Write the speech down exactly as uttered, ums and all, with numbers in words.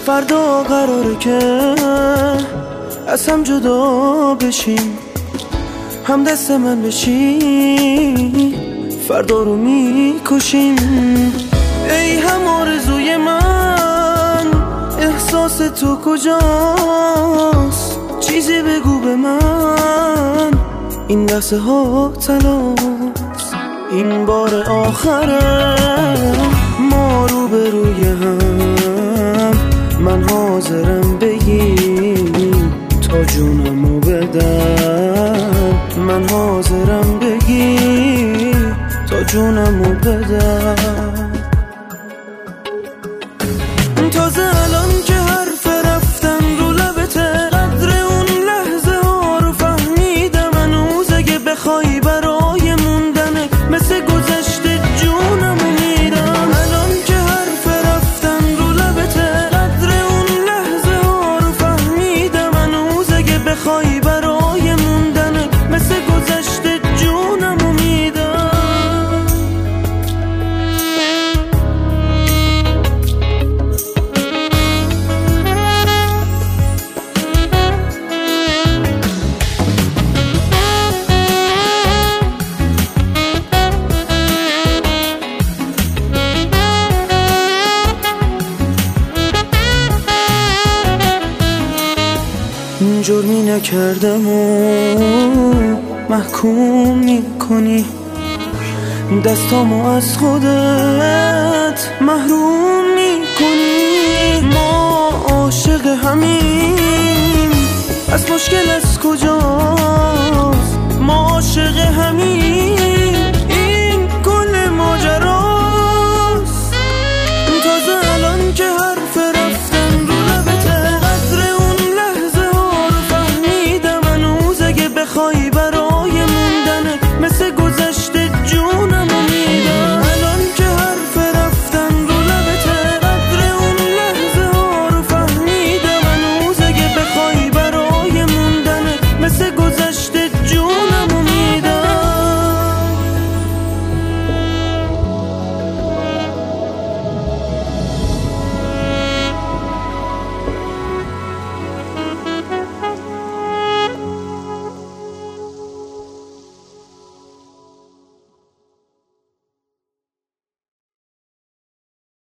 فردا قراره که از هم جدا بشیم، هم دست من بشی فردا رو میکشیم. ای هم آرزوی من، احساس تو کجاست؟ چیزی بگو به من، این لحظه ها تلاست، این بار آخره ما رو به روی هم. من حاضرم بگی تا جونمو بدم، من حاضرم بگی تا جونمو بدم. تازه الان که حرف رفتن رو لبته، قدر اون لحظه ها رو فهمیدم. هنوز اگه بخوای برای موندنه مثل گذشته جونمو میدم. الان که حرف رفتن رو لبته، قدر اون لحظه ها رو فهمیدم. هنوز اگه بخوای برای موندنه مثل گذشته جونمو میدم. جرمی نکردم و محکوم میکنی، دستامو از خودت محروم میکنی. ما عاشق همیم، از مشکل از کجا